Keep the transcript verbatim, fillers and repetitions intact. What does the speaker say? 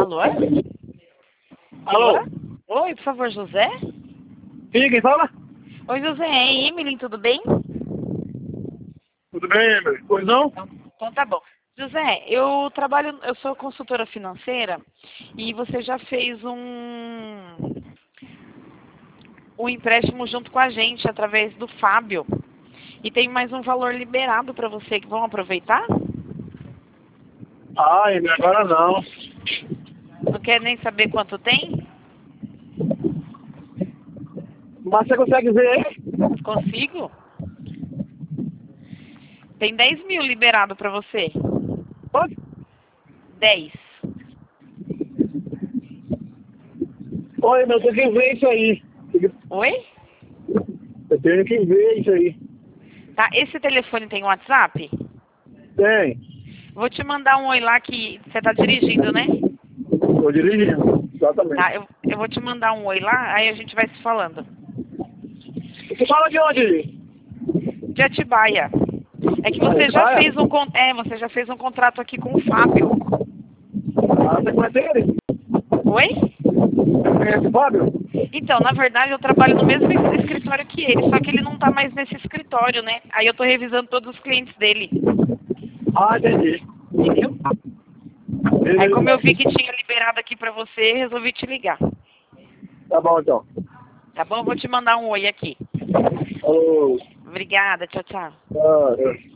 Alô? Alô? Oi, por favor, José? Sim, quem fala? Oi, José, é Emily, tudo bem? Tudo bem, Emily? Pois não? Então, então tá bom. José, eu trabalho, eu sou consultora financeira e você já fez um, um empréstimo junto com a gente através do Fábio. E tem mais um valor liberado para você, que vão aproveitar? Ah, Emily, agora não. Não quer nem saber quanto tem? Mas você consegue ver aí? Consigo? Tem dez mil liberado para você. Pode? dez. Oi, meu, eu tenho que ver isso aí. Oi? Eu tenho que ver isso aí. Tá, esse telefone tem WhatsApp? Tem. Vou te mandar um oi lá que você tá dirigindo, né? Estou dirigindo. Exatamente. Tá, eu, eu vou te mandar um oi lá, aí a gente vai se falando. Você fala de onde? De Atibaia. É que você já Atibaia? fez um con- é, você já fez um contrato aqui com o Fábio. Ah, você conhece ele? Oi? Você conhece o Fábio? Então, na verdade, eu trabalho no mesmo es- escritório que ele, só que ele não tá mais nesse escritório, né? Aí eu tô revisando todos os clientes dele. Ah, entendi. Entendeu? Beleza. Aí como eu vi que tinha liberado aqui pra você, resolvi te ligar. Tá bom, então. Tá bom? Vou te mandar um oi aqui. Alô. Obrigada, tchau, tchau. Ah, é.